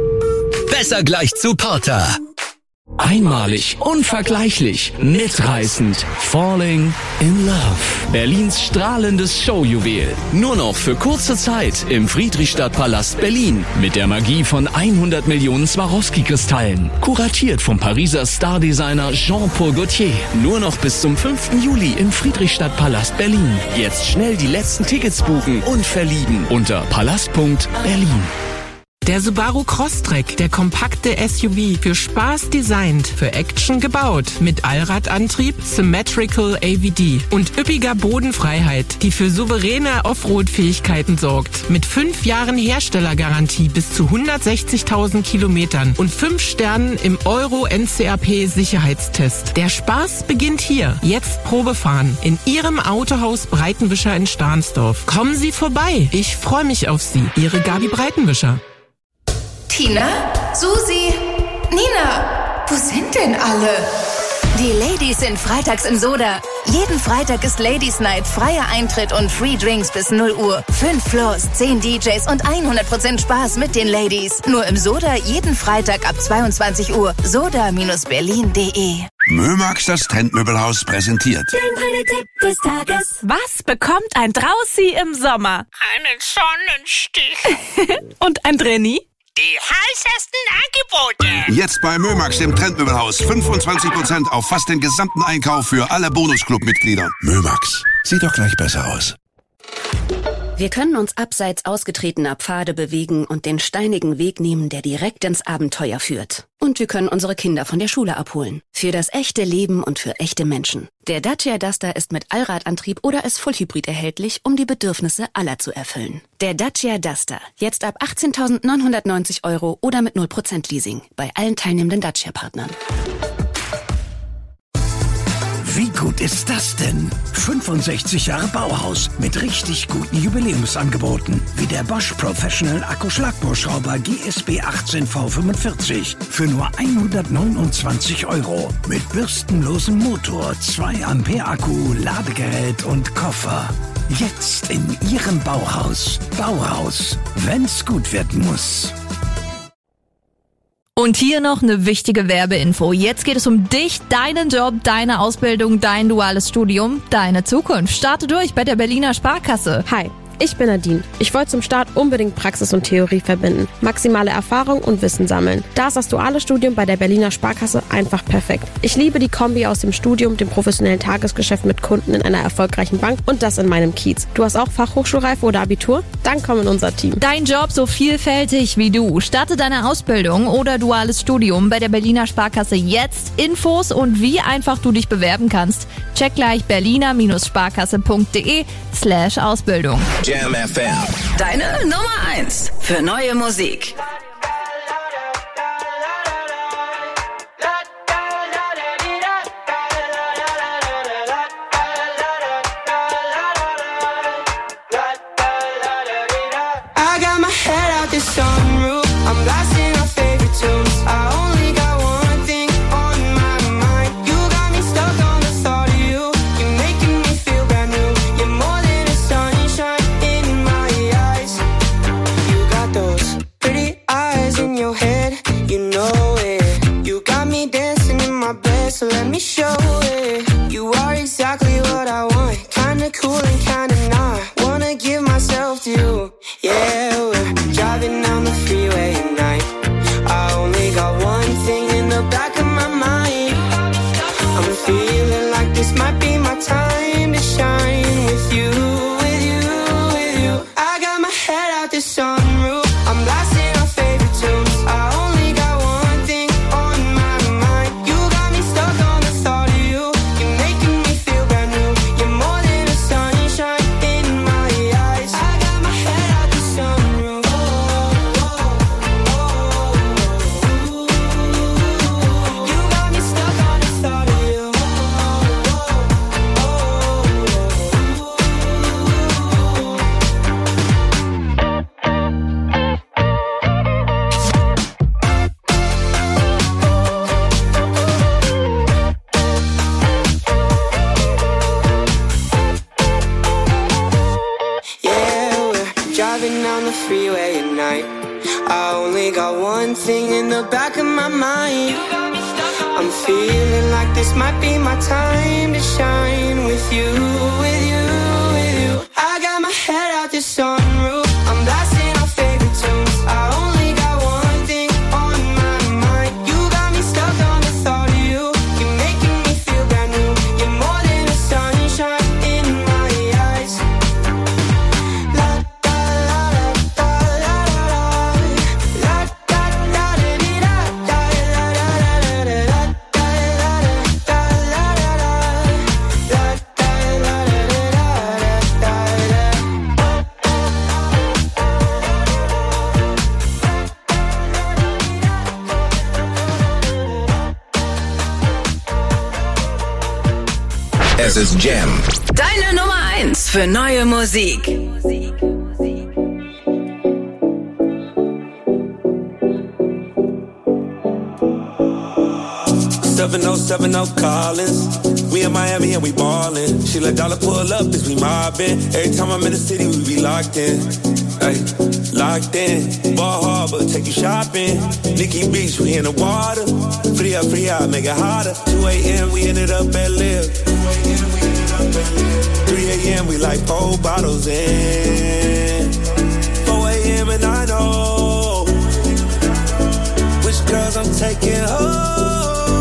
Besser gleich zu Porter. Einmalig, unvergleichlich, mitreißend, Falling in Love. Berlins strahlendes Showjuwel. Nur noch für kurze Zeit im Friedrichstadtpalast Berlin. Mit der Magie von hundert Millionen Swarovski-Kristallen. Kuratiert vom Pariser Stardesigner Jean-Paul Gaultier. Nur noch bis zum fünften Juli im Friedrichstadtpalast Berlin. Jetzt schnell die letzten Tickets buchen und verlieben unter palast punkt berlin. Der Subaru Crosstrek, der kompakte S U V, für Spaß designt, für Action gebaut, mit Allradantrieb, Symmetrical A V D und üppiger Bodenfreiheit, die für souveräne Offroad-Fähigkeiten sorgt. Mit fünf Jahren Herstellergarantie bis zu hundertsechzigtausend Kilometern und fünf Sternen im Euro N C A P Sicherheitstest. Der Spaß beginnt hier. Jetzt Probefahren in Ihrem Autohaus Breitenwischer in Stahnsdorf. Kommen Sie vorbei. Ich freue mich auf Sie. Ihre Gabi Breitenwischer. Tina? Susi? Nina? Wo sind denn alle? Die Ladies sind freitags im Soda. Jeden Freitag ist Ladies Night, freier Eintritt und Free Drinks bis null Uhr. Fünf Floors, zehn D Js und hundert Prozent Spaß mit den Ladies. Nur im Soda jeden Freitag ab zweiundzwanzig Uhr. soda berlin punkt de. Mömax, das Trendmöbelhaus, präsentiert. Der Tipp des Tages. Was bekommt ein Draußi im Sommer? Einen Sonnenstich. Und ein Drenni? Die heißesten Angebote. Jetzt bei Mömax, dem Trendmöbelhaus. fünfundzwanzig Prozent auf fast den gesamten Einkauf für alle Bonusclub-Mitglieder. Mömax. Sieht doch gleich besser aus. Wir können uns abseits ausgetretener Pfade bewegen und den steinigen Weg nehmen, der direkt ins Abenteuer führt. Und wir können unsere Kinder von der Schule abholen. Für das echte Leben und für echte Menschen. Der Dacia Duster ist mit Allradantrieb oder als Vollhybrid erhältlich, um die Bedürfnisse aller zu erfüllen. Der Dacia Duster. Jetzt ab achtzehntausendneunhundertneunzig Euro oder mit null Prozent Leasing. Bei allen teilnehmenden Dacia-Partnern. Wie gut ist das denn? fünfundsechzig Jahre Bauhaus mit richtig guten Jubiläumsangeboten. Wie der Bosch Professional Akkuschlagbohrschrauber G S B achtzehn V fünfundvierzig für nur hundertneunundzwanzig Euro. Mit bürstenlosem Motor, zwei Ampere Akku, Ladegerät und Koffer. Jetzt in Ihrem Bauhaus. Bauhaus, wenn's gut werden muss. Und hier noch eine wichtige Werbeinfo. Jetzt geht es um dich, deinen Job, deine Ausbildung, dein duales Studium, deine Zukunft. Starte durch bei der Berliner Sparkasse. Hi. Ich bin Nadine. Ich wollte zum Start unbedingt Praxis und Theorie verbinden. Maximale Erfahrung und Wissen sammeln. Da ist das duale Studium bei der Berliner Sparkasse einfach perfekt. Ich liebe die Kombi aus dem Studium, dem professionellen Tagesgeschäft mit Kunden in einer erfolgreichen Bank und das in meinem Kiez. Du hast auch Fachhochschulreife oder Abitur? Dann komm in unser Team. Dein Job so vielfältig wie du. Starte deine Ausbildung oder duales Studium bei der Berliner Sparkasse jetzt. Infos und wie einfach du dich bewerben kannst. Check gleich berliner-sparkasse.de slash Ausbildung. Jam F M. Deine Nummer eins für neue Musik. I got my head out the sunroof. I'm blasting our favorite tunes. I only got one thing on my mind. You got me stuck on the thought of you. You're making me feel brand new. You're more than a sunshine in my eyes. You got those pretty eyes in your head. You know it. You got me dancing in my bed, so let me show it. You are exactly what I want. Kinda cool and kinda not. Wanna give myself to you. Yeah, we're driving down the freeway at night. I only got one thing in the back of my mind. I'm feeling like this might be my time to shine with you, with you, with you. I got my head out the sunroof. I'm blasting our favorite tunes. I only got one thing on my mind. You got me stuck on the thought of you. You're making me feel brand new. You're more than a sunshine in my eyes. La da la da la la la da da da dee da da la la la la la da la da la la la la da la la la Es ist Jam. Deine Nummer eins für neue Musik. seven oh seven oh Collins. We in Miami and we ballin'. She let dollar pull up as we mobbin'. Every time I'm in the city, we be locked in. Ay, locked in. Ball Harbor, take you shopping. Nikki Beach, we in the water. Free up, free out, make it hotter. two a.m. we ended up at Live. three a.m. we like four bottles in. four a.m. and I know which girls I'm taking home.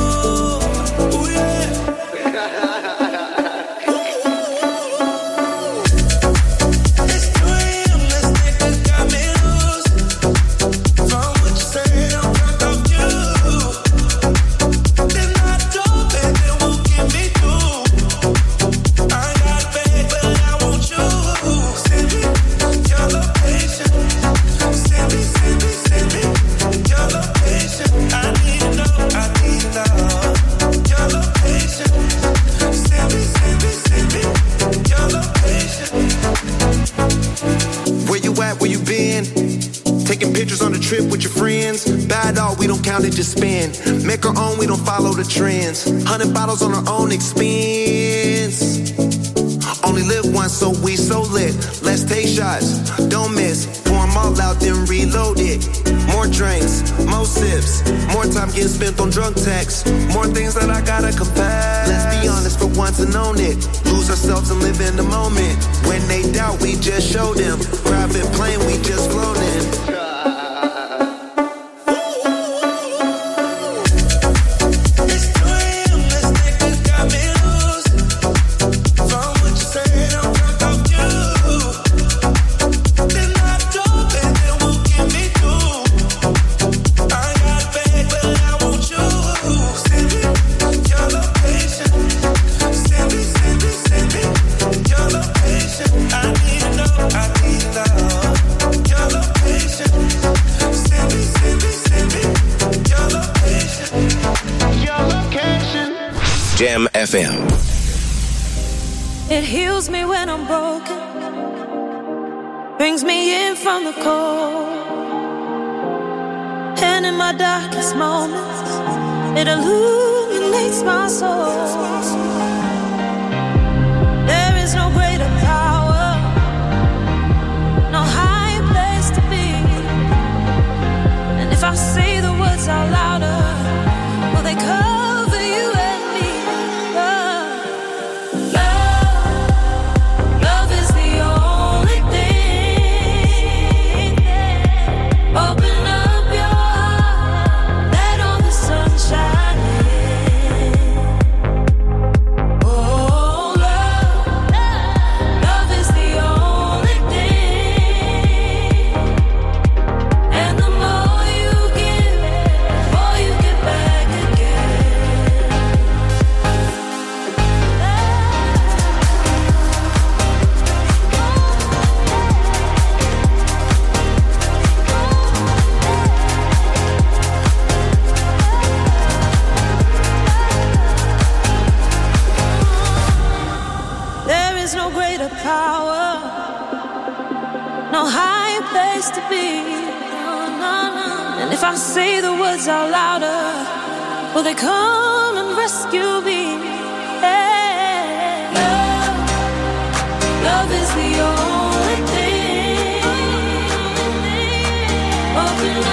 With your friends, bad dog, we don't count it, just spend. Make our own, we don't follow the trends. Hundred bottles on our own expense. Only live once, so we so lit. Let's take shots, don't miss. Pour them all out, then reload it. More drinks, more sips. More time getting spent on drunk texts. More things that I gotta confess. Let's be honest for once and own it. Lose ourselves and live in the moment. When they doubt, we just show them. Private plane, we just float in. Jam F M. It heals me when I'm broken, brings me in from the cold, and in my darkest moments, it illuminates my soul. There is no greater power, no higher place to be, and if I say the words out louder, will they come? Out louder, will they come and rescue me? Hey. Love, love is the only thing. Open up.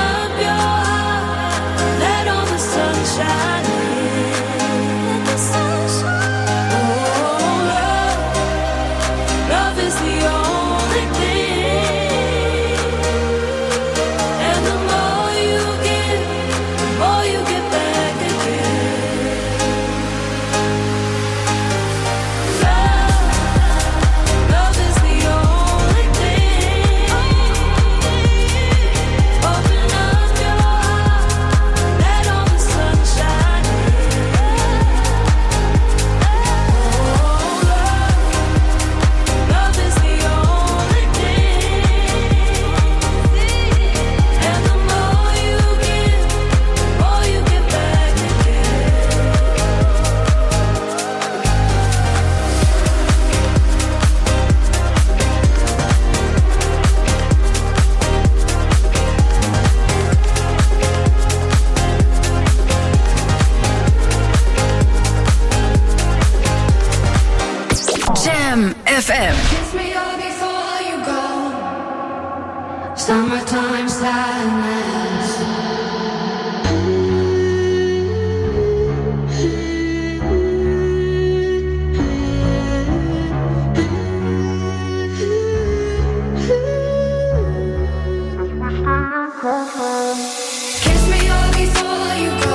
Kiss me all before you go.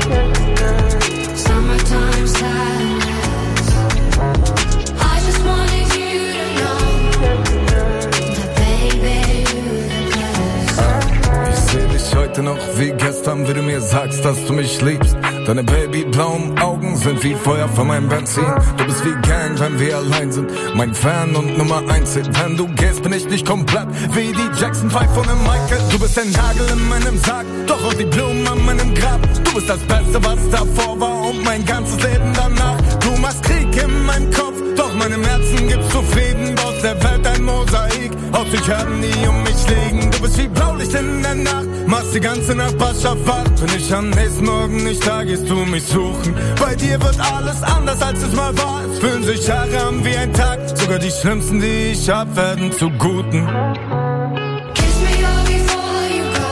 Summertime sadness. I just wanted you to know that baby you're the best. Ich seh dich heute noch wie gestern, wie du mir sagst, dass du mich liebst. Deine babyblauen Augen sind wie Feuer von meinem Benzin. Du bist wie Gang, wenn wir allein sind. Mein Fan und Nummer eins Hit. Wenn du gehst, bin ich nicht komplett wie die Jackson Five von dem Michael. Du bist ein Nagel in meinem Sarg, doch auch die Blumen an meinem Grab. Du bist das Beste, was davor war und mein ganzes Leben danach. Du machst Krieg in meinem Kopf, doch meinem Herzen gibst du Frieden. Aus der Welt ein Mosaik, aus Psychiatern, die um mich liegen. Du bist wie Blaulicht in der Nacht, machst die ganze Nachbarschaft wach. Bin ich am nächsten Morgen nicht da, gehst du mich suchen. Bei dir wird alles anders, als es mal war. Es fühlen sich Jahre an wie ein Tag. Sogar die schlimmsten, die ich hab, werden zu Guten. Kiss me all before you go.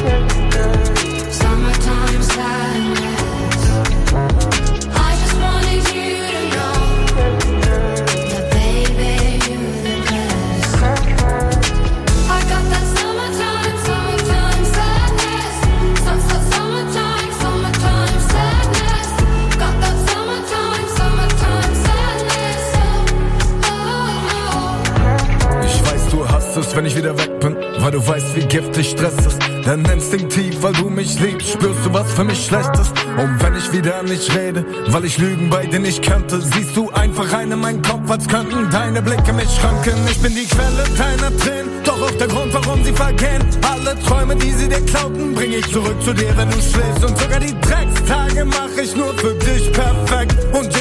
Summertime sadness. I just wanted you to know that baby you're the best. I got that summertime, summertime sadness. Some, some, summertime, summertime sadness. Got that summertime, summertime sadness. Oh, oh. Ich weiß, du hasst es, wenn ich wieder weg bin, weil du weißt, wie giftig Stress ist. Denn instinktiv, weil du mich liebst, spürst du, was für mich schlecht ist. Und wenn ich wieder nicht rede, weil ich Lügen bei dir nicht könnte, siehst du einfach rein in meinen Kopf, als könnten deine Blicke mich schranken. Ich bin die Quelle deiner Tränen, doch auch der Grund, warum sie vergehen. Alle Träume, die sie dir klauten, bring ich zurück zu dir, wenn du schläfst. Und sogar die Dreckstage mach ich nur für dich perfekt. Und